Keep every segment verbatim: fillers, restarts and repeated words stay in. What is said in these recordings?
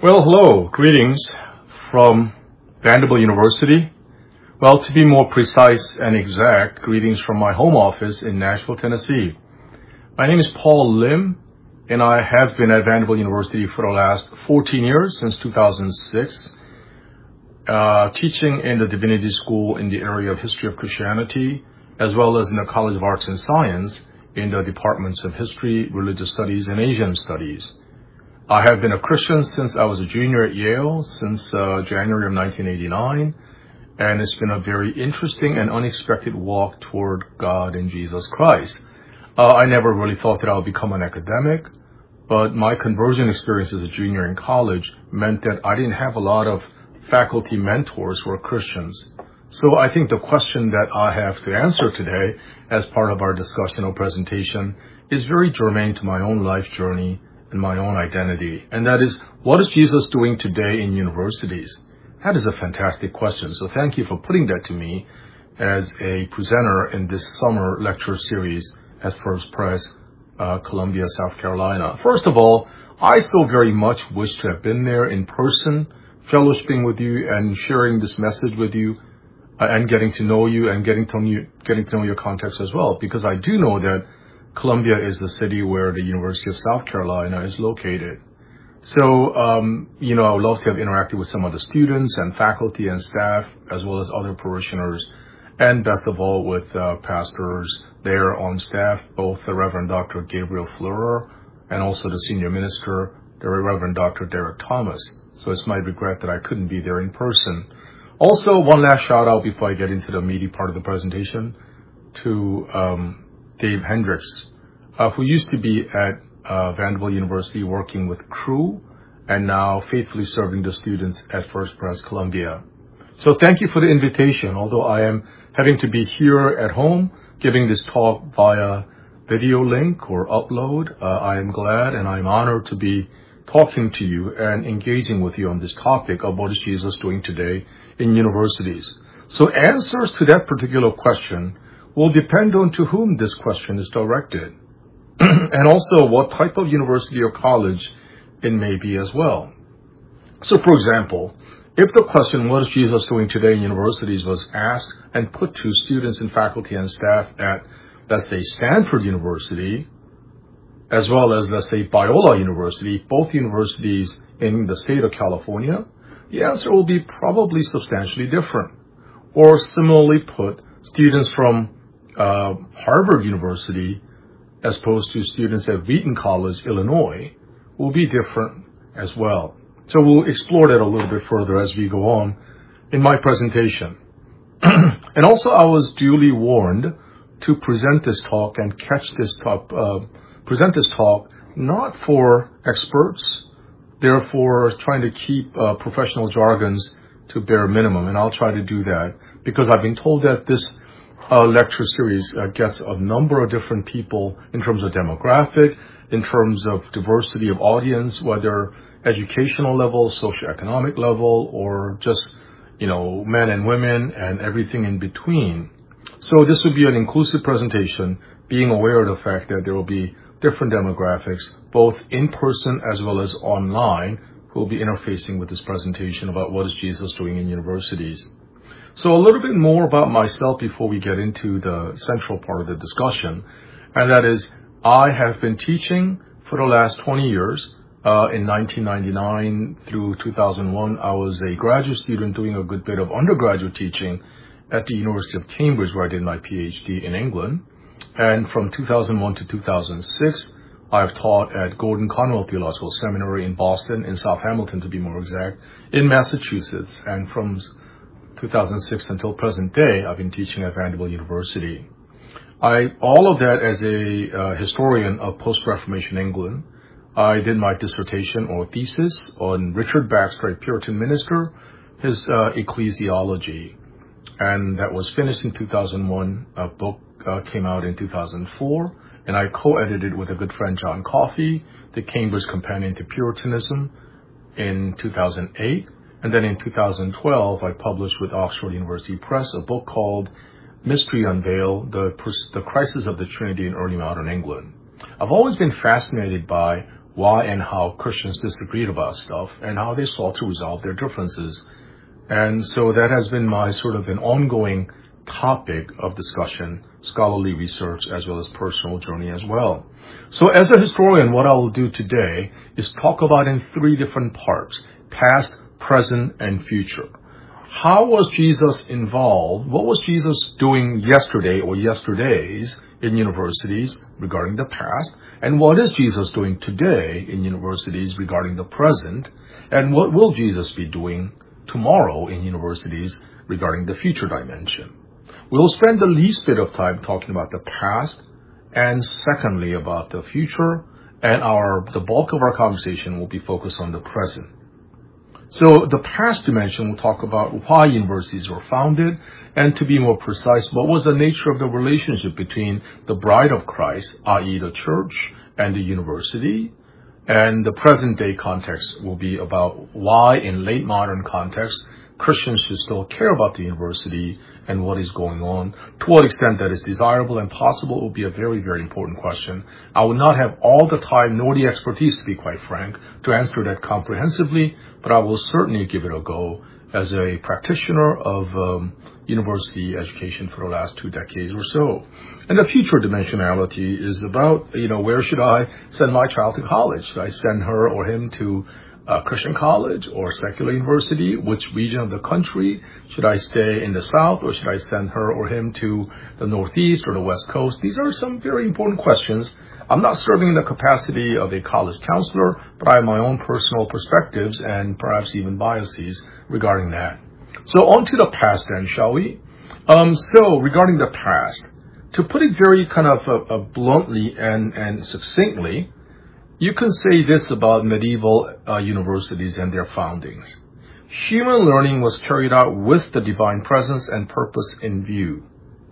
Well, hello, greetings from Vanderbilt University. Well, to be more precise and exact, greetings from my home office in Nashville, Tennessee. My name is Paul Lim, and I have been at Vanderbilt University for the last fourteen years, since two thousand six, uh, teaching in the Divinity School in the area of History of Christianity, as well as in the College of Arts and Science in the departments of History, Religious Studies, and Asian Studies. I have been a Christian since I was a junior at Yale, since uh, January of nineteen eighty-nine, and it's been a very interesting and unexpected walk toward God and Jesus Christ. Uh, I never really thought that I would become an academic, but my conversion experience as a junior in college meant that I didn't have a lot of faculty mentors who were Christians. So I think the question that I have to answer today as part of our discussion or presentation is very germane to my own life journey and my own identity. And that is, what is Jesus doing today in universities? That is a fantastic question. So thank you for putting that to me as a presenter in this summer lecture series at First Pres, uh, Columbia, South Carolina. First of all, I so very much wish to have been there in person, fellowshipping with you and sharing this message with you, uh, and getting to know you and getting to know you, getting to know your context as well, because I do know that Columbia is the city where the University of South Carolina is located. So, um, you know, I would love to have interacted with some of the students and faculty and staff, as well as other parishioners, and best of all with uh, pastors there on staff, both the Reverend Doctor Gabriel Fleurer and also the senior minister, the Reverend Doctor Derek Thomas. So it's my regret that I couldn't be there in person. Also, one last shout out before I get into the meaty part of the presentation to um, Dave Hendricks, uh, who used to be at uh, Vanderbilt University working with Crew and now faithfully serving the students at First Pres Columbia. So thank you for the invitation. Although I am having to be here at home giving this talk via video link or upload, uh, I am glad and I'm honored to be talking to you and engaging with you on this topic of what is Jesus doing today in universities. So answers to that particular question will depend on to whom this question is directed, and also what type of university or college it may be as well. So, for example, if the question, what is Jesus doing today in universities, was asked and put to students and faculty and staff at, let's say, Stanford University, as well as, let's say, Biola University, both universities in the state of California, the answer will be probably substantially different. Or similarly put, students from Uh, Harvard University, as opposed to students at Wheaton College, Illinois, will be different as well. So we'll explore that a little bit further as we go on in my presentation. And also, I was duly warned to present this talk and catch this talk, uh, present this talk not for experts, therefore trying to keep uh, professional jargons to bare minimum, and I'll try to do that because I've been told that this Uh, lecture series uh, gets a number of different people in terms of demographic, in terms of diversity of audience, whether educational level, socioeconomic level, or just, you know, men and women and everything in between. So this will be an inclusive presentation, being aware of the fact that there will be different demographics, both in person as well as online, who will be interfacing with this presentation about what is Jesus doing in universities. So a little bit more about myself before we get into the central part of the discussion, and that is I have been teaching for the last twenty years. Uh, in nineteen ninety-nine through two thousand one, I was a graduate student doing a good bit of undergraduate teaching at the University of Cambridge, where I did my P H D in England. And from two thousand one to two thousand six, I've taught at Gordon Conwell Theological Seminary in Boston, in South Hamilton to be more exact, in Massachusetts. And from two thousand six until present day, I've been teaching at Vanderbilt University. I, all of that as a uh, historian of post-Reformation England. I did my dissertation or thesis on Richard Baxter, a Puritan minister, his uh, ecclesiology. And that was finished in two thousand one. A book uh, came out in two thousand four, and I co-edited with a good friend, John Coffey, the Cambridge Companion to Puritanism in two thousand eight. And then in two thousand twelve, I published with Oxford University Press a book called Mystery Unveiled, the, the Crisis of the Trinity in Early Modern England. I've always been fascinated by why and how Christians disagreed about stuff and how they sought to resolve their differences. And so that has been my sort of an ongoing topic of discussion, scholarly research, as well as personal journey as well. So as a historian, what I will do today is talk about in three different parts: past, present, and future. How was Jesus involved? What was Jesus doing yesterday or yesterdays in universities regarding the past? And what is Jesus doing today in universities regarding the present? And what will Jesus be doing tomorrow in universities regarding the future dimension? We'll spend the least bit of time talking about the past, and secondly about the future, and our the bulk of our conversation will be focused on the present. So the past dimension will talk about why universities were founded, and to be more precise, what was the nature of the relationship between the bride of Christ, that is the church, and the university. And the present day context will be about why in late modern context Christians should still care about the university and what is going on. To what extent that is desirable and possible will be a very, very important question. I will not have all the time nor the expertise, to be quite frank, to answer that comprehensively, but I will certainly give it a go as a practitioner of um, university education for the last two decades or so. And the future dimensionality is about, you know, where should I send my child to college? Should I send her or him to a Christian college or secular university? Which region of the country? Should I stay in the South, or should I send her or him to the Northeast or the West Coast? These are some very important questions. I'm not serving in the capacity of a college counselor, but I have my own personal perspectives and perhaps even biases regarding that. So on to the past then, shall we? Um, so regarding the past, to put it very kind of uh, uh, bluntly and, and succinctly, you can say this about medieval uh, universities and their foundings. Human learning was carried out with the divine presence and purpose in view.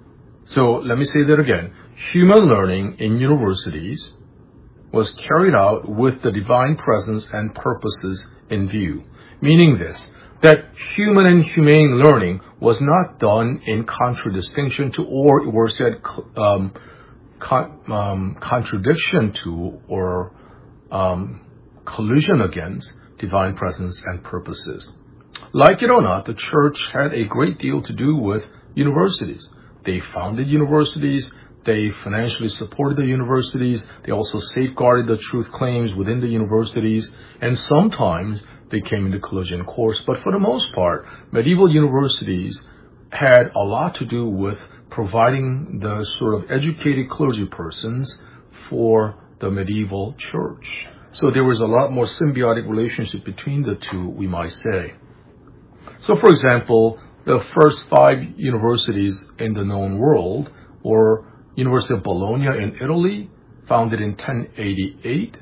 So let me say that again. Human learning in universities was carried out with the divine presence and purposes in view. Meaning this, that human and humane learning was not done in contradistinction to, or worse yet, um, con- um, contradiction to, or um, collision against divine presence and purposes. Like it or not, the church had a great deal to do with universities. They founded universities. They financially supported the universities. They also safeguarded the truth claims within the universities. And sometimes they came into collision course. But for the most part, medieval universities had a lot to do with providing the sort of educated clergy persons for the medieval church. So there was a lot more symbiotic relationship between the two, we might say. So, for example, the first five universities in the known world were University of Bologna in Italy, founded in ten eighty-eight,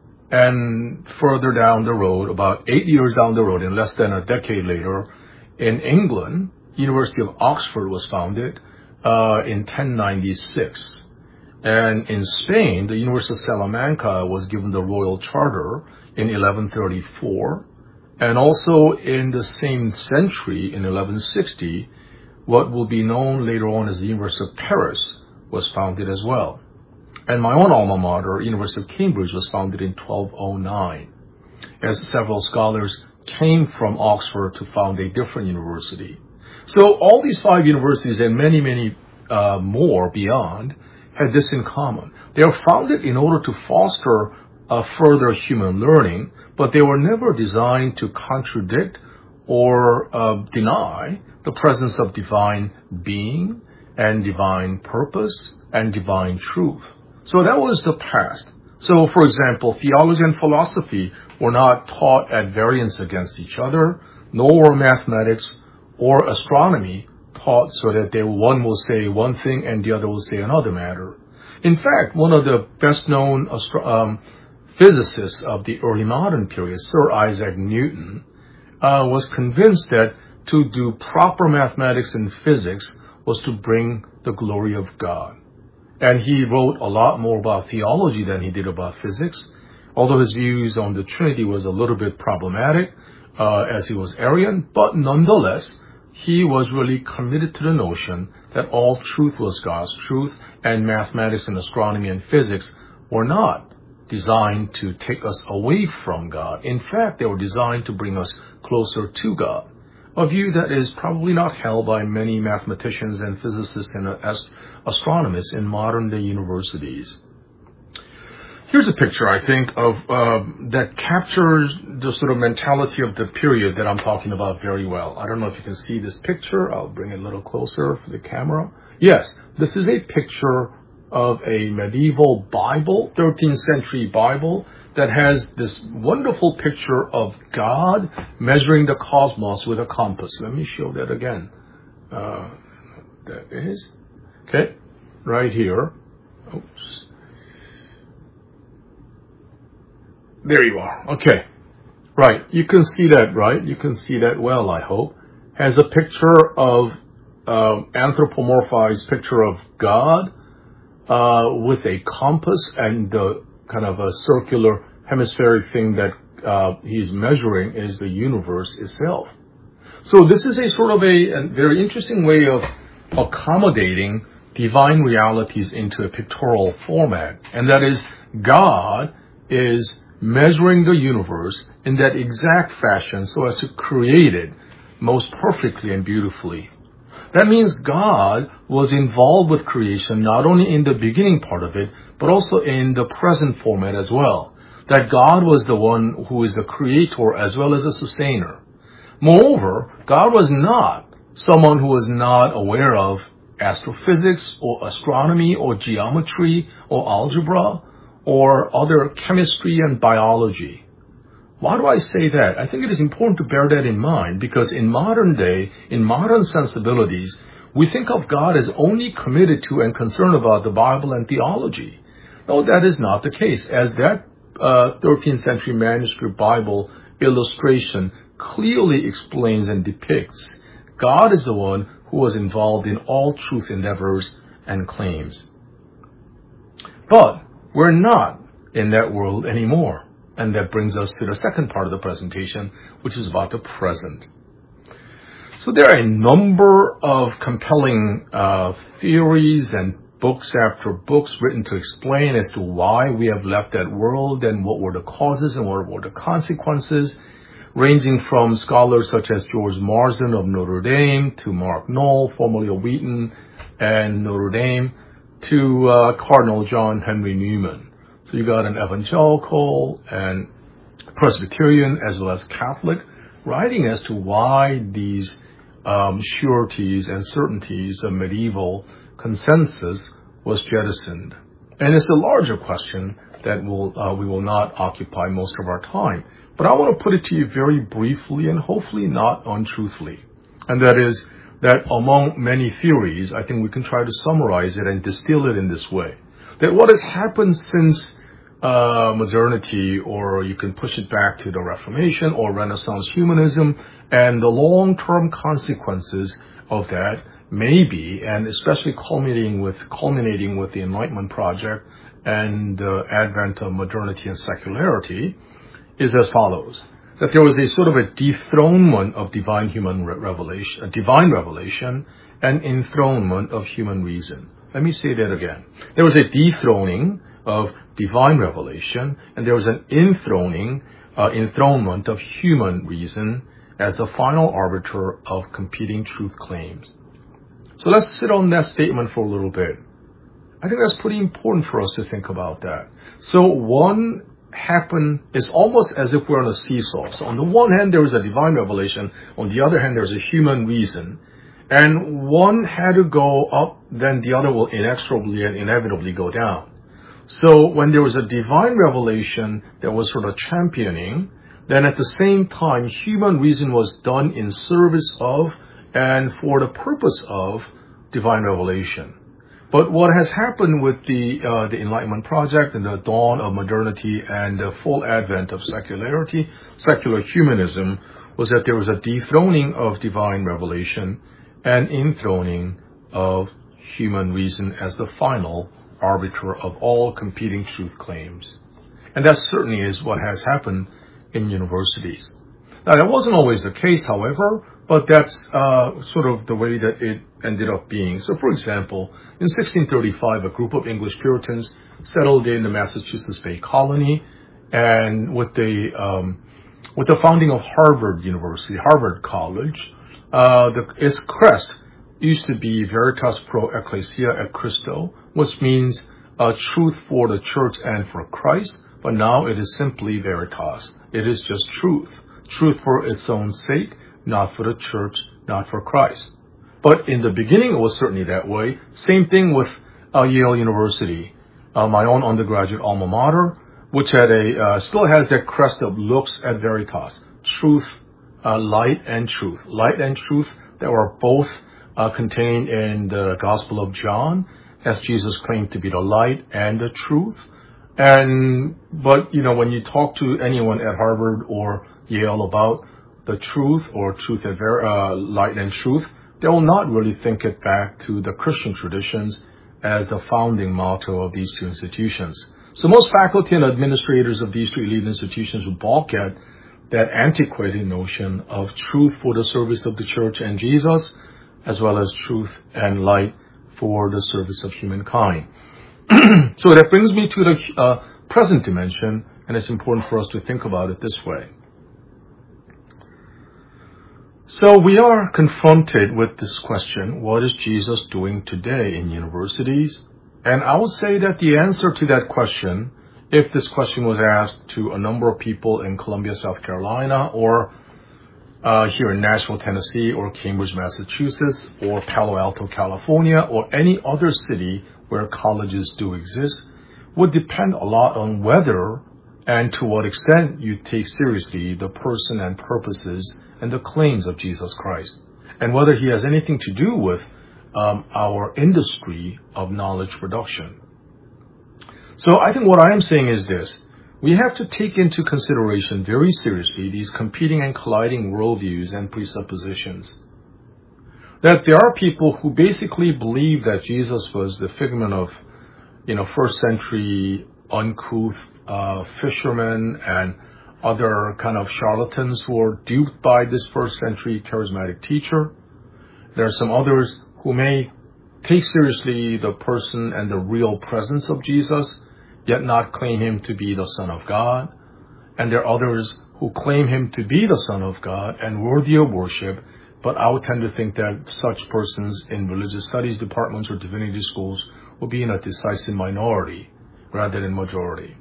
and further down the road, about eight years down the road, and less than a decade later, in England, University of Oxford was founded uh, in ten ninety-six. And in Spain, the University of Salamanca was given the royal charter in eleven thirty-four. And also in the same century, in eleven sixty, what will be known later on as the University of Paris was founded as well. And my own alma mater, University of Cambridge, was founded in twelve oh nine, as several scholars came from Oxford to found a different university. So all these five universities and many, many uh, more beyond had this in common. They were founded in order to foster uh, further human learning, but they were never designed to contradict or uh, deny the presence of divine being and divine purpose and divine truth. So that was the past. So, for example, theology and philosophy were not taught at variance against each other, nor were mathematics or astronomy taught so that they, one will say one thing and the other will say another matter. In fact, one of the best-known astro- um, physicists of the early modern period, Sir Isaac Newton, uh, was convinced that to do proper mathematics and physics was to bring the glory of God. And he wrote a lot more about theology than he did about physics, although his views on the Trinity was a little bit problematic, uh, as he was Arian, but nonetheless, he was really committed to the notion that all truth was God's truth, and mathematics and astronomy and physics were not designed to take us away from God. In fact, they were designed to bring us closer to God. A view that is probably not held by many mathematicians and physicists and ast- astronomers in modern-day universities. Here's a picture, I think, of uh, that captures the sort of mentality of the period that I'm talking about very well. I don't know if you can see this picture. I'll bring it a little closer for the camera. Yes, this is a picture of a medieval Bible, thirteenth century Bible, that has this wonderful picture of God measuring the cosmos with a compass. Let me show that again. Uh, that is. Okay, right here. Oops. There you are. Okay. Right. You can see that, right? You can see that well, I hope. Has a picture of, uh, anthropomorphized picture of God, uh, with a compass and the kind of a circular hemispheric thing that, uh, he's measuring is the universe itself. So this is a sort of a, a very interesting way of accommodating divine realities into a pictorial format. And that is, God is measuring the universe in that exact fashion so as to create it most perfectly and beautifully. That means God was involved with creation not only in the beginning part of it, but also in the present format as well. That God was the one who is the creator as well as a sustainer. Moreover, God was not someone who was not aware of astrophysics or astronomy or geometry or algebra or other chemistry and biology. Why do I say that? I think it is important to bear that in mind because in modern day, in modern sensibilities, we think of God as only committed to and concerned about the Bible and theology. No, that is not the case, as that uh, thirteenth century manuscript Bible illustration clearly explains and depicts. God is the one who was involved in all truth endeavors and claims. But we're not in that world anymore. And that brings us to the second part of the presentation, which is about the present. So there are a number of compelling uh, theories and books after books written to explain as to why we have left that world and what were the causes and what were the consequences, ranging from scholars such as George Marsden of Notre Dame to Mark Knoll, formerly of Wheaton and Notre Dame, to uh, Cardinal John Henry Newman. So you got an evangelical and Presbyterian as well as Catholic writing as to why these um, sureties and certainties of medieval consensus was jettisoned. And it's a larger question that will uh, we will not occupy most of our time. But I want to put it to you very briefly and hopefully not untruthfully. And that is that among many theories, I think we can try to summarize it and distill it in this way. That what has happened since uh, modernity, or you can push it back to the Reformation or Renaissance humanism, and the long-term consequences of that may be, and especially culminating with culminating with the Enlightenment project and the advent of modernity and secularity, is as follows. That there was a sort of a dethronement of divine human revelation, a divine revelation, and enthronement of human reason. Let me say that again. There was a dethroning of divine revelation, and there was an enthroning, uh, enthronement of human reason as the final arbiter of competing truth claims. So let's sit on that statement for a little bit. I think that's pretty important for us to think about that. So one happen is almost as if we're on a seesaw. So on the one hand, there is a divine revelation. On the other hand, there's a human reason. And one had to go up, then the other will inexorably and inevitably go down. So when there was a divine revelation that was sort of championing, then at the same time, human reason was done in service of and for the purpose of divine revelation. But what has happened with the uh, the Enlightenment project and the dawn of modernity and the full advent of secularity, secular humanism, was that there was a dethroning of divine revelation and enthroning of human reason as the final arbiter of all competing truth claims. And that certainly is what has happened in universities. Now, that wasn't always the case, however. but that's uh, sort of the way that it ended up being. So, for example, in sixteen thirty-five, a group of English Puritans settled in the Massachusetts Bay Colony, and with the um, with the founding of Harvard University, Harvard College, uh, the, its crest used to be Veritas Pro Ecclesia et Christo, which means uh, truth for the church and for Christ, but now it is simply Veritas. It is just truth. Truth for its own sake, not for the church, not for Christ. But in the beginning, it was certainly that way. Same thing with uh, Yale University, uh, my own undergraduate alma mater, which had a uh, still has that crest that looks at Veritas. Truth, uh, light and truth. Light and truth that were both uh, contained in the Gospel of John, as Jesus claimed to be the light and the truth. And, but, you know, when you talk to anyone at Harvard or Yale about the truth or truth at ver- uh, light and truth, they will not really think it back to the Christian traditions as the founding motto of these two institutions. So most faculty and administrators of these two elite institutions would balk at that antiquated notion of truth for the service of the church and Jesus, as well as truth and light for the service of humankind. So that brings me to the uh, present dimension, and it's important for us to think about it this way. So we are confronted with this question, what is Jesus doing today in universities? And I would say that the answer to that question, if this question was asked to a number of people in Columbia, South Carolina, or uh, here in Nashville, Tennessee, or Cambridge, Massachusetts, or Palo Alto, California, or any other city where colleges do exist, would depend a lot on whether and to what extent you take seriously the person and purposes and the claims of Jesus Christ, and whether he has anything to do with um, our industry of knowledge production. So I think what I am saying is this. We have to take into consideration very seriously these competing and colliding worldviews and presuppositions. That there are people who basically believe that Jesus was the figment of, you know, first century uncouth uh, fishermen and other kind of charlatans who were duped by this first century charismatic teacher. There are some others who may take seriously the person and the real presence of Jesus, yet not claim him to be the Son of God. And there are others who claim him to be the Son of God and worthy of worship, but I would tend to think that such persons in religious studies departments or divinity schools will be in a decisive minority rather than majority.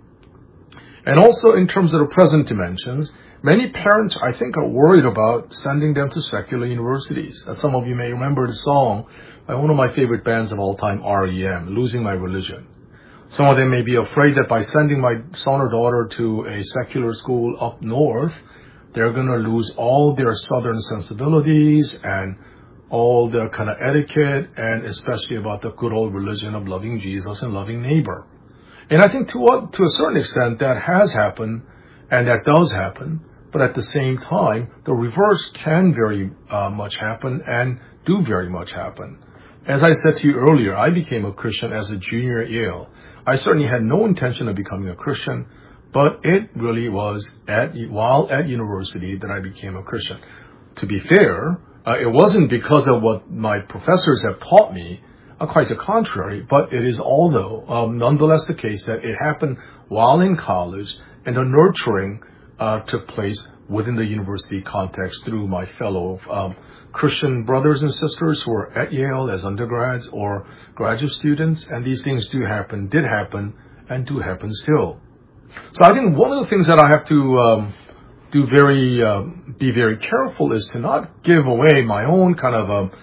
And also in terms of the present dimensions, many parents, I think, are worried about sending them to secular universities. As some of you may remember the song by one of my favorite bands of all time, R E M, Losing My Religion. Some of them may be afraid that by sending my son or daughter to a secular school up north, they're going to lose all their southern sensibilities and all their kind of etiquette, and especially about the good old religion of loving Jesus and loving neighbor. And I think to a, to a certain extent that has happened, and that does happen, but at the same time, the reverse can very uh, much happen and do very much happen. As I said to you earlier, I became a Christian as a junior at Yale. I certainly had no intention of becoming a Christian, but it really was at while at university that I became a Christian. To be fair, uh, it wasn't because of what my professors have taught me, uh, quite the contrary, but it is although um, nonetheless the case that it happened while in college, and the nurturing uh, took place within the university context through my fellow um, Christian brothers and sisters who are at Yale as undergrads or graduate students, and these things do happen, did happen, and do happen still. So I think one of the things that I have to um, do very, um, be very careful is to not give away my own kind of um,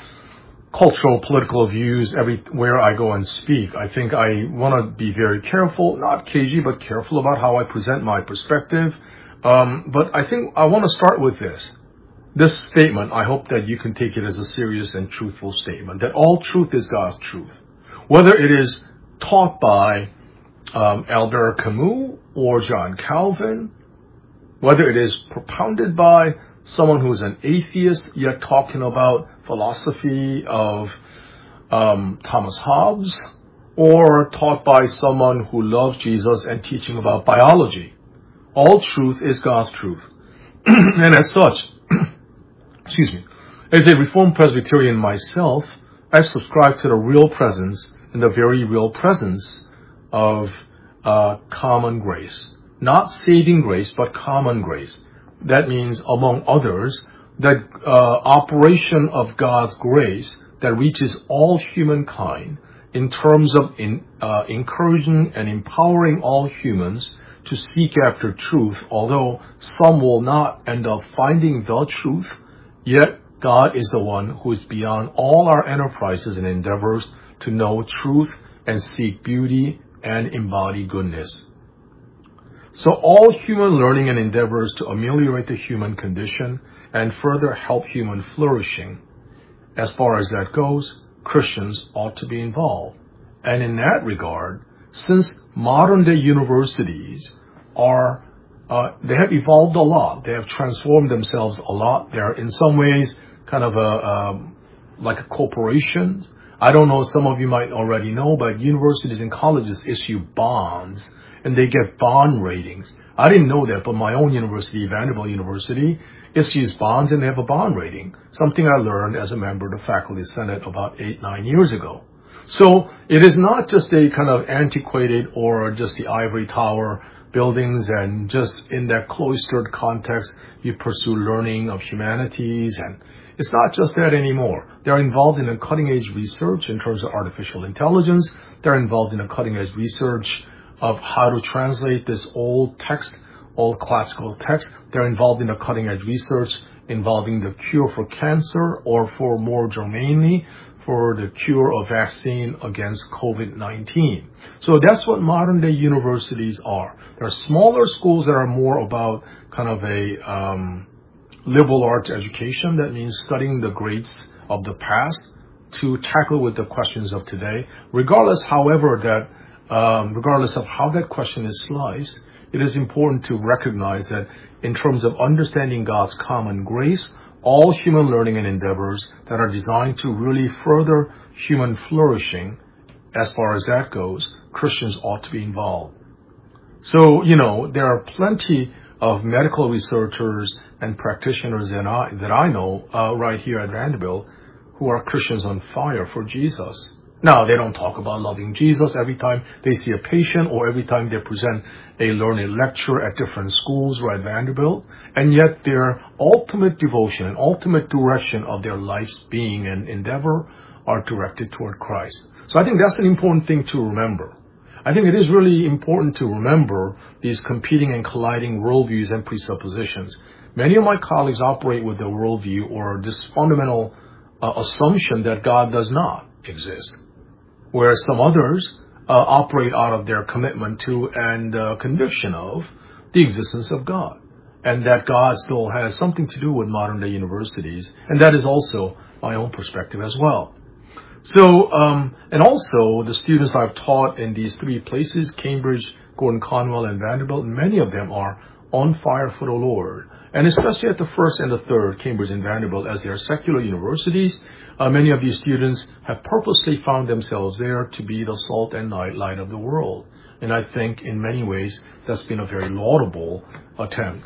cultural, political views everywhere I go and speak. I think I want to be very careful, not cagey, but careful about how I present my perspective. Um, but I think I want to start with this. This statement, I hope that you can take it as a serious and truthful statement, that all truth is God's truth. Whether it is taught by um, Albert Camus or John Calvin, whether it is propounded by someone who is an atheist yet talking about philosophy of um, Thomas Hobbes, or taught by someone who loves Jesus and teaching about biology. All truth is God's truth. And as such, excuse me, as a Reformed Presbyterian myself, I subscribe to the real presence and the very real presence of uh, common grace. Not saving grace, but common grace. That means, among others, that uh, operation of God's grace that reaches all humankind in terms of in, uh, encouraging and empowering all humans to seek after truth, although some will not end up finding the truth, yet God is the one who is beyond all our enterprises and endeavors to know truth and seek beauty and embody goodness. So all human learning and endeavors to ameliorate the human condition and further help human flourishing, as far as that goes, Christians ought to be involved. And in that regard, since modern day universities are, uh, they have evolved a lot. They have transformed themselves a lot. They are in some ways kind of a, um, like a corporation. I don't know, some of you might already know, but universities and colleges issue bonds and they get bond ratings. I didn't know that, but my own university, Vanderbilt University, issues bonds and they have a bond rating, something I learned as a member of the faculty senate about eight, nine years ago. So it is not just a kind of antiquated or just the ivory tower buildings and just in that cloistered context you pursue learning of humanities, and it's not just that anymore. They're involved in a cutting edge research in terms of artificial intelligence. They're involved in a cutting edge research of how to translate this old text, old classical text. They're involved in a cutting edge research involving the cure for cancer, or for more germanely, for the cure of vaccine against COVID nineteen. So that's what modern day universities are. There are smaller schools that are more about kind of a um, liberal arts education. That means studying the greats of the past to tackle with the questions of today. Regardless, however, that um, regardless of how that question is sliced, it is important to recognize that in terms of understanding God's common grace, all human learning and endeavors that are designed to really further human flourishing, as far as that goes, Christians ought to be involved. So, you know, there are plenty of medical researchers and practitioners that I, that I know uh, right here at Vanderbilt who are Christians on fire for Jesus. Now, they don't talk about loving Jesus every time they see a patient or every time they present a learning lecture at different schools or at Vanderbilt, and yet their ultimate devotion and ultimate direction of their life's being and endeavor are directed toward Christ. So I think that's an important thing to remember. I think it is really important to remember these competing and colliding worldviews and presuppositions. Many of my colleagues operate with the worldview or this fundamental uh, assumption that God does not exist, whereas some others uh, operate out of their commitment to and uh, conviction of the existence of God, and that God still has something to do with modern-day universities, and that is also my own perspective as well. So, um, and also the students I've taught in these three places, Cambridge, Gordon Conwell, and Vanderbilt, many of them are on fire for the Lord. And especially at the first and the third, Cambridge and Vanderbilt, as they are secular universities, uh, many of these students have purposely found themselves there to be the salt and light of the world. And I think in many ways that's been a very laudable attempt.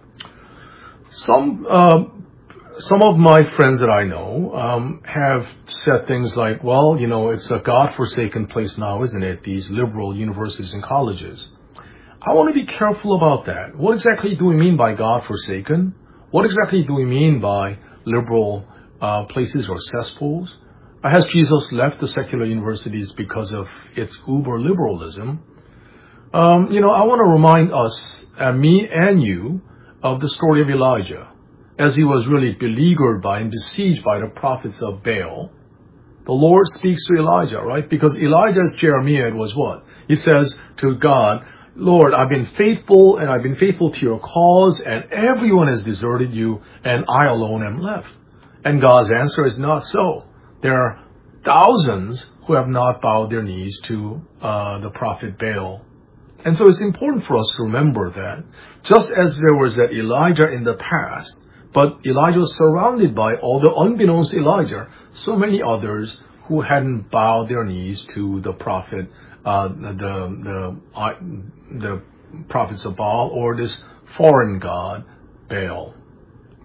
Some uh, some of my friends that I know um, have said things like, well, you know, it's a God-forsaken place now, isn't it, these liberal universities and colleges. I want to be careful about that. What exactly do we mean by God-forsaken? What exactly do we mean by liberal uh, places or cesspools? Has Jesus left the secular universities because of its uber-liberalism? Um, you know, I want to remind us, uh, me and you, of the story of Elijah, as he was really beleaguered by and besieged by the prophets of Baal. The Lord speaks to Elijah, right? Because Elijah's Jeremiah was what? He says to God, Lord, I've been faithful and I've been faithful to your cause, and everyone has deserted you and I alone am left. And God's answer is not so. There are thousands who have not bowed their knees to uh, the prophet Baal. And so it's important for us to remember that just as there was that Elijah in the past, but Elijah was surrounded by, although unbeknownst to Elijah, so many others who hadn't bowed their knees to the prophet Uh, the the uh, the prophets of Baal or this foreign god Baal.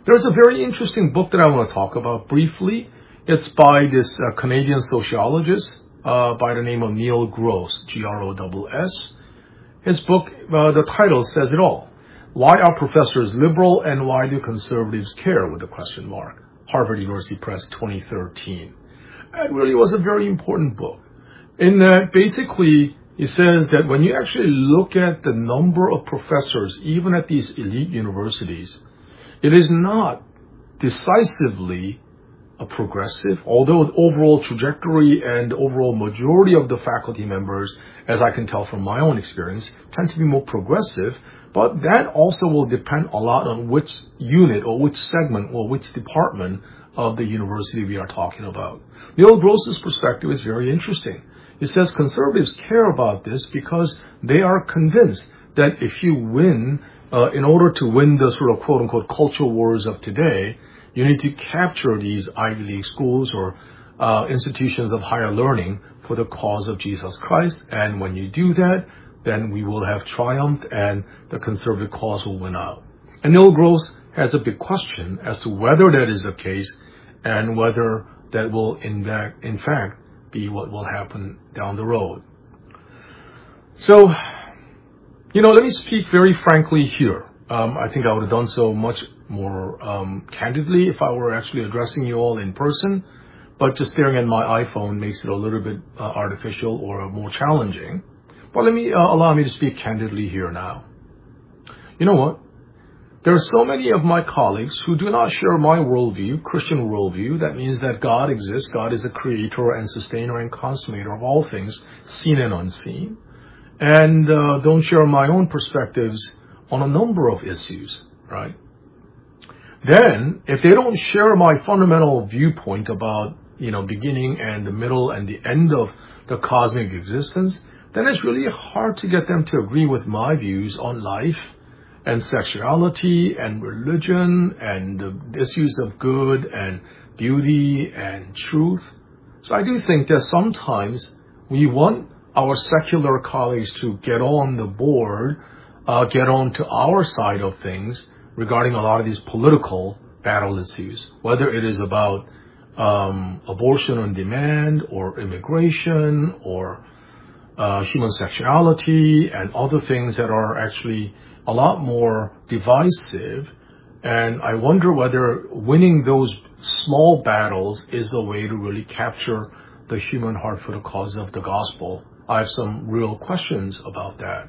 There's a very interesting book that I want to talk about briefly. It's by this uh, Canadian sociologist uh, by the name of Neil Gross, G R O S S. His book, uh, the title says it all. Why are professors liberal and why do conservatives care, with a question mark. Harvard University Press, twenty thirteen. It really was a very important book. In that, basically, he says that when you actually look at the number of professors, even at these elite universities, it is not decisively a progressive, although the overall trajectory and overall majority of the faculty members, as I can tell from my own experience, tend to be more progressive, but that also will depend a lot on which unit or which segment or which department of the university we are talking about. Neil Gross's perspective is very interesting. He says conservatives care about this because they are convinced that if you win, uh, in order to win the sort of quote-unquote culture wars of today, you need to capture these Ivy League schools or uh, institutions of higher learning for the cause of Jesus Christ. And when you do that, then we will have triumphed and the conservative cause will win out. And Neil Gross has a big question as to whether that is the case and whether that will in fact, in fact be what will happen down the road. So, you know, let me speak very frankly here. Um, I think I would have done so much more um, candidly if I were actually addressing you all in person, but just staring at my iPhone makes it a little bit uh, artificial or more challenging. But let me uh, allow me to speak candidly here now. You know what? There are so many of my colleagues who do not share my worldview, Christian worldview. That means that God exists. God is a creator and sustainer and consummator of all things, seen and unseen. And uh, don't share my own perspectives on a number of issues, right? Then, if they don't share my fundamental viewpoint about, you know, beginning and the middle and the end of the cosmic existence, then it's really hard to get them to agree with my views on life and sexuality and religion and the issues of good and beauty and truth. So I do think that sometimes we want our secular colleagues to get on the board, uh, get on to our side of things regarding a lot of these political battle issues, whether it is about um, abortion on demand or immigration or uh, human sexuality and other things that are actually a lot more divisive. And I wonder whether winning those small battles is the way to really capture the human heart for the cause of the gospel. I have some real questions about that.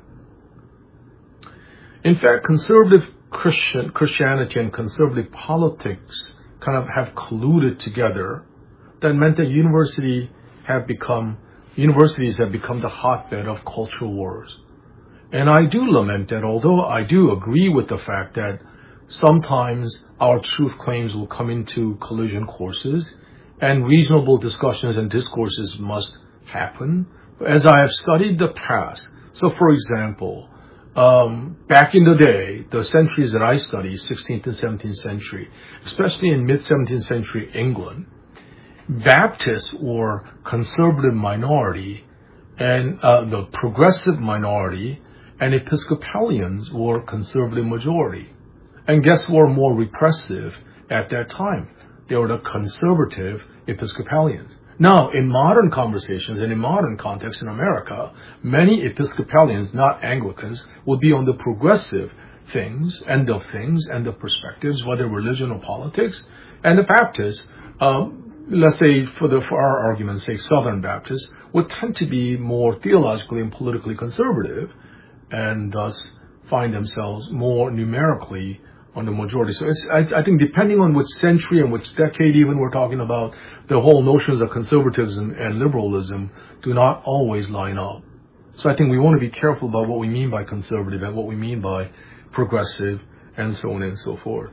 In fact, conservative Christian, Christianity and conservative politics kind of have colluded together. That meant that university have become, universities have become the hotbed of cultural wars. And I do lament that, although I do agree with the fact that sometimes our truth claims will come into collision courses and reasonable discussions and discourses must happen. As I have studied the past, so for example, um, back in the day, the centuries that I study, sixteenth and seventeenth century, especially in mid-seventeenth century England, Baptists were conservative minority and uh, the progressive minority, and Episcopalians were conservative majority. And guess who were more repressive at that time? They were the conservative Episcopalians. Now, in modern conversations and in modern context in America, many Episcopalians, not Anglicans, will be on the progressive things and the things and the perspectives, whether religion or politics. And the Baptists, um, let's say for the for our argument's sake, Southern Baptists, would tend to be more theologically and politically conservative and thus find themselves more numerically on the majority. So it's, I, I think depending on which century and which decade even we're talking about, the whole notions of conservatism and liberalism do not always line up. So I think we want to be careful about what we mean by conservative and what we mean by progressive and so on and so forth.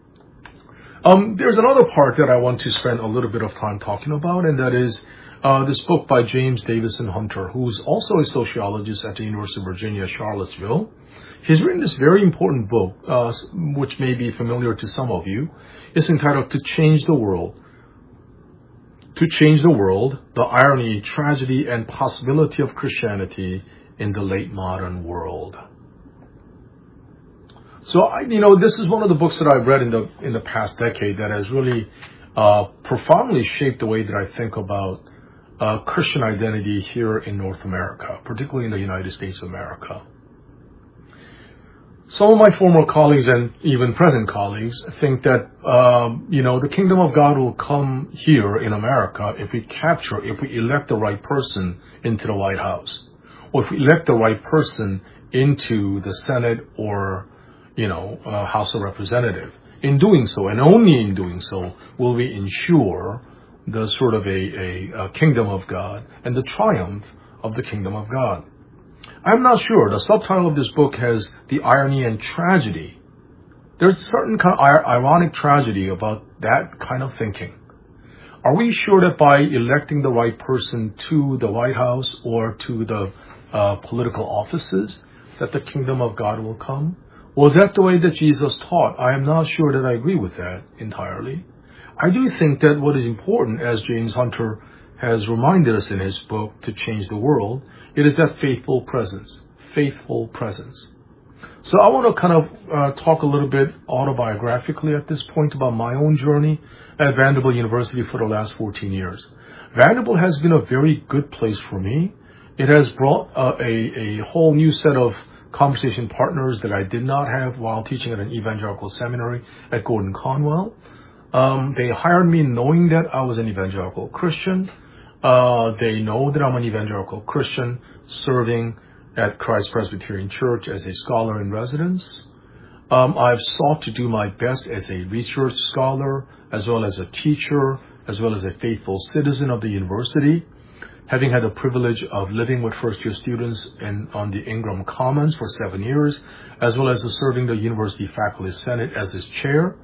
Um, there's another part that I want to spend a little bit of time talking about, and that is uh, this book by James Davison Hunter, who's also a sociologist at the University of Virginia, Charlottesville. He's written this very important book, uh, which may be familiar to some of you. It's entitled To Change the World. To Change the World, the Irony, Tragedy, and Possibility of Christianity in the Late Modern World. So, I, you know, this is one of the books that I've read in the in the past decade that has really uh, profoundly shaped the way that I think about uh, Christian identity here in North America, particularly in the United States of America. Some of my former colleagues and even present colleagues think that, um, you know, the kingdom of God will come here in America if we capture, if we elect the right person into the White House, or if we elect the right person into the Senate or, you know, uh, House of Representatives. In doing so, and only in doing so, will we ensure the sort of a, a, a kingdom of God and the triumph of the kingdom of God. I'm not sure. The subtitle of this book has the irony and tragedy. There's a certain kind of ironic tragedy about that kind of thinking. Are we sure that by electing the right person to the White House or to the uh, political offices that the kingdom of God will come? Was that the way that Jesus taught? I am not sure that I agree with that entirely. I do think that what is important, as James Hunter has reminded us in his book, To Change the World, it is that faithful presence, faithful presence. So I want to kind of uh, talk a little bit autobiographically at this point about my own journey at Vanderbilt University for the last fourteen years. Vanderbilt has been a very good place for me. It has brought uh, a, a whole new set of conversation partners that I did not have while teaching at an evangelical seminary at Gordon Conwell. Um, they hired me knowing that I was an evangelical Christian. Uh, they know that I'm an evangelical Christian serving at Christ Presbyterian Church as a scholar in residence. Um, I've sought to do my best as a research scholar, as well as a teacher, as well as a faithful citizen of the university, having had the privilege of living with first-year students in, on the Ingram Commons for seven years, as well as serving the University Faculty Senate as its chair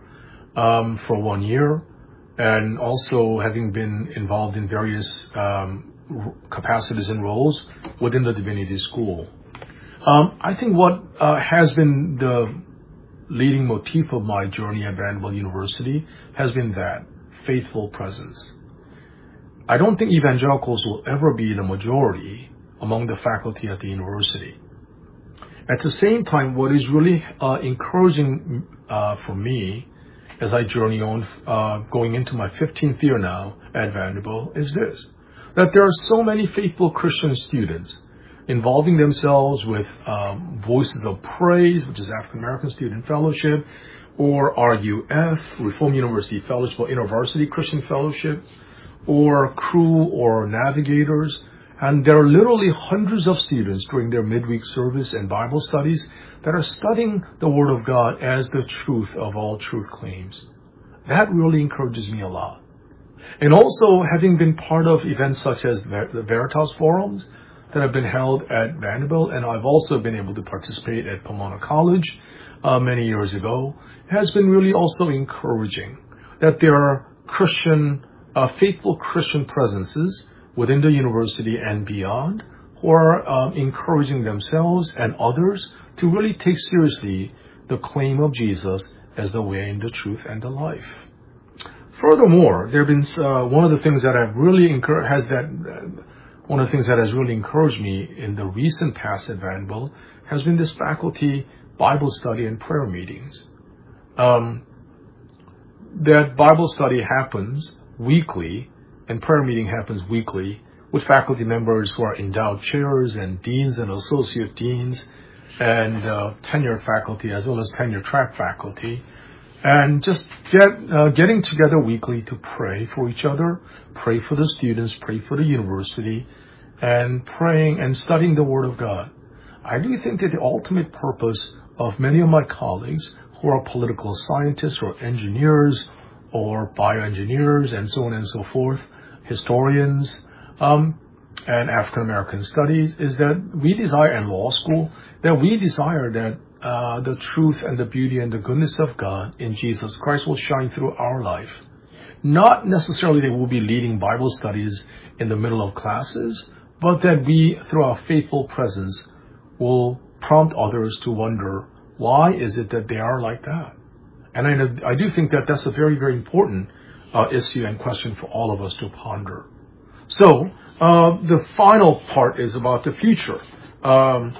um, for one year, and also having been involved in various um, capacities and roles within the Divinity School. Um, I think what uh, has been the leading motif of my journey at Vanderbilt University has been that faithful presence. I don't think evangelicals will ever be the majority among the faculty at the university. At the same time, what is really uh, encouraging uh, for me as I journey on, uh, going into my fifteenth year now at Vanderbilt, is this, that there are so many faithful Christian students involving themselves with um, Voices of Praise, which is African American Student Fellowship, or R U F, Reformed University Fellowship, or InterVarsity Christian Fellowship, or Crew or Navigators. And there are literally hundreds of students during their midweek service and Bible studies that are studying the Word of God as the truth of all truth claims. That really encourages me a lot. And also, having been part of events such as the Veritas Forums that have been held at Vanderbilt, and I've also been able to participate at Pomona College uh, many years ago, has been really also encouraging that there are Christian, uh, faithful Christian presences within the university and beyond who are um, encouraging themselves and others to really take seriously the claim of Jesus as the way and the truth and the life. Furthermore, there have been uh, one of the things that have really encouraged has that uh, one of the things that has really encouraged me in the recent past at Vanderbilt has been this faculty Bible study and prayer meetings. Um, that Bible study happens weekly and prayer meeting happens weekly with faculty members who are endowed chairs and deans and associate deans and uh, tenured faculty as well as tenure track faculty. And just get, uh, getting together weekly to pray for each other, pray for the students, pray for the university, and praying and studying the Word of God. I do think that the ultimate purpose of many of my colleagues who are political scientists or engineers or bioengineers and so on and so forth, historians, um, and African American studies, is that we desire, and law school, that we desire that Uh, the truth and the beauty and the goodness of God in Jesus Christ will shine through our life. Not necessarily that we'll be leading Bible studies in the middle of classes, but that we, through our faithful presence, will prompt others to wonder, why is it that they are like that? And I, I do think that that's a very, very important uh, issue and question for all of us to ponder. So, uh, the final part is about the future. Um,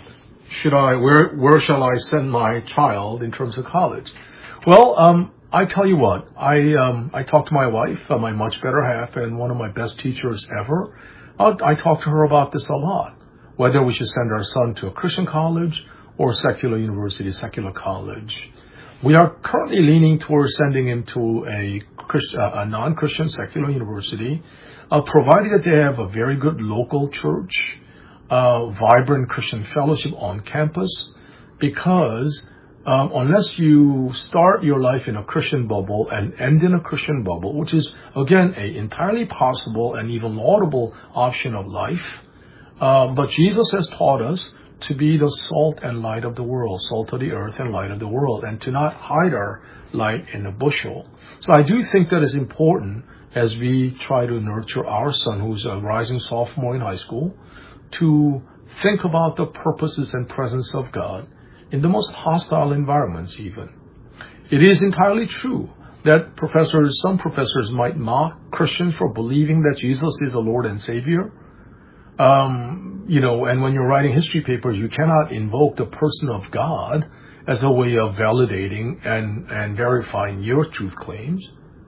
should I, where, where shall I send my child in terms of college? Well, um, I tell you what, I, um, I talked to my wife, uh, my much better half, and one of my best teachers ever. Uh, I talked to her about this a lot, whether we should send our son to a Christian college or secular university, secular college. We are currently leaning towards sending him to a, Christ, uh, a non-Christian secular university, uh, provided that they have a very good local church, uh, vibrant Christian fellowship on campus, because um, unless you start your life in a Christian bubble and end in a Christian bubble, which is, again, a entirely possible and even laudable option of life, um, but Jesus has taught us to be the salt and light of the world, salt of the earth and light of the world, and to not hide our light in a bushel. So I do think that is important as we try to nurture our son, who's a rising sophomore in high school, to think about the purposes and presence of God in the most hostile environments even. It is entirely true that professors, some professors might mock Christians for believing that Jesus is the Lord and Savior. Um, you know, and when you're writing history papers, you cannot invoke the person of God as a way of validating and, and verifying your truth claims.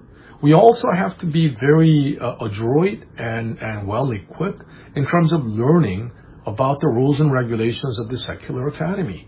We also have to be very uh, adroit and, and well-equipped in terms of learning about the rules and regulations of the secular academy.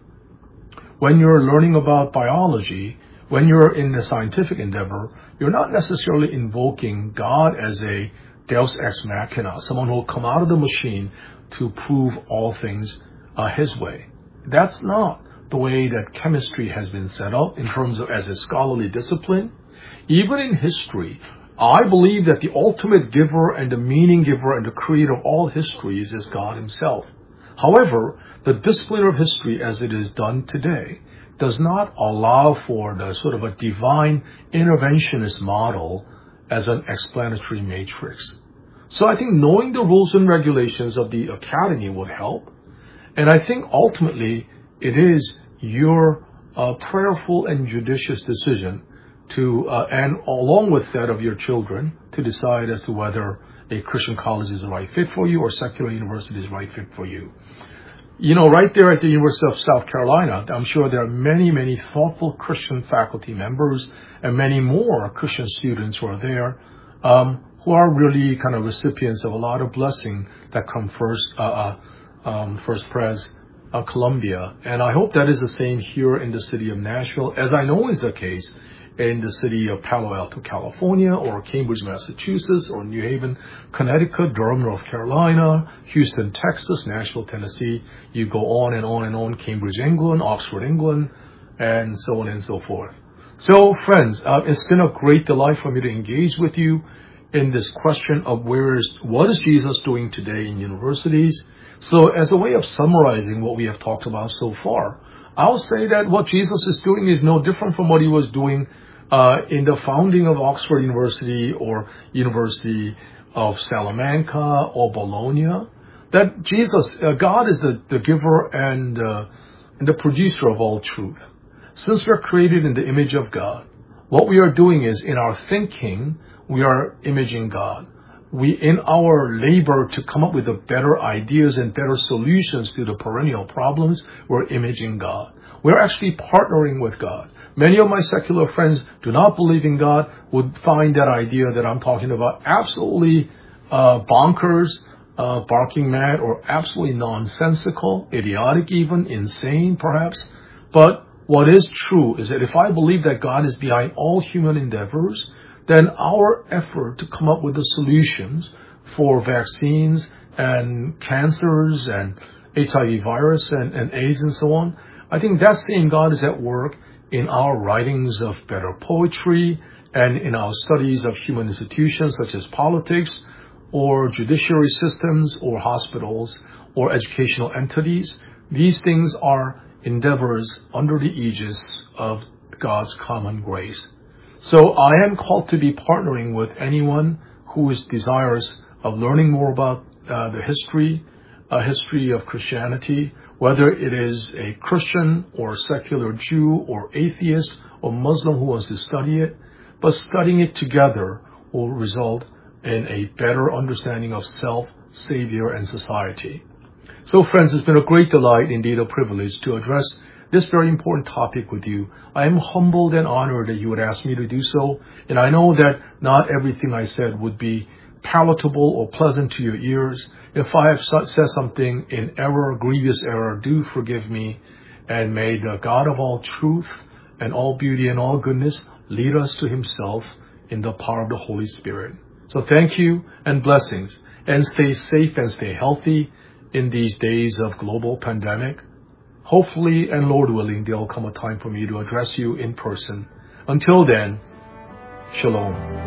When you're learning about biology, when you're in the scientific endeavor, you're not necessarily invoking God as a Deus ex machina, someone who will come out of the machine to prove all things uh, his way. That's not the way that chemistry has been set up in terms of as a scholarly discipline. Even in history, I believe that the ultimate giver and the meaning giver and the creator of all histories is God himself. However, the discipline of history as it is done today does not allow for the sort of a divine interventionist model as an explanatory matrix. So I think knowing the rules and regulations of the academy would help. And I think ultimately it is your uh, prayerful and judicious decision to, uh, and along with that of your children, to decide as to whether a Christian college is the right fit for you or secular university is the right fit for you. You know, right there at the University of South Carolina, I'm sure there are many, many thoughtful Christian faculty members and many more Christian students who are there, um, who are really kind of recipients of a lot of blessing that come first, uh, uh, um, First Pres, uh, Columbia. And I hope that is the same here in the city of Nashville, as I know is the case in the city of Palo Alto, California, or Cambridge, Massachusetts, or New Haven, Connecticut, Durham, North Carolina, Houston, Texas, Nashville, Tennessee. You go on and on and on, Cambridge, England, Oxford, England, and so on and so forth. So, friends, uh, it's been a great delight for me to engage with you in this question of where is, what is Jesus doing today in universities? So, as a way of summarizing what we have talked about so far, I'll say that what Jesus is doing is no different from what he was doing uh, in the founding of Oxford University or University of Salamanca or Bologna. That Jesus, uh, God is the, the giver and, uh, and the producer of all truth. Since we're created in the image of God, what we are doing is in our thinking, we are imaging God. We, in our labor to come up with the better ideas and better solutions to the perennial problems, we're imaging God. We're actually partnering with God. Many of my secular friends do not believe in God, would find that idea that I'm talking about absolutely uh, bonkers, uh, barking mad, or absolutely nonsensical, idiotic even, insane perhaps. But what is true is that if I believe that God is behind all human endeavors, then our effort to come up with the solutions for vaccines and cancers and H I V virus and, and AIDS and so on, I think that same God is at work in our writings of better poetry and in our studies of human institutions such as politics or judiciary systems or hospitals or educational entities. These things are endeavors under the aegis of God's common grace. So I am called to be partnering with anyone who is desirous of learning more about uh, the history, a history of Christianity, whether it is a Christian or secular Jew or atheist or Muslim who wants to study it. But studying it together will result in a better understanding of self, Savior, and society. So friends, it's been a great delight, indeed a privilege, to address this very important topic with you. I am humbled and honored that you would ask me to do so, and I know that not everything I said would be palatable or pleasant to your ears. If I have said something in error, grievous error, do forgive me, and may the God of all truth and all beauty and all goodness lead us to himself in the power of the Holy Spirit. So thank you and blessings, and stay safe and stay healthy in these days of global pandemic. Hopefully, and Lord willing, there will come a time for me to address you in person. Until then, shalom.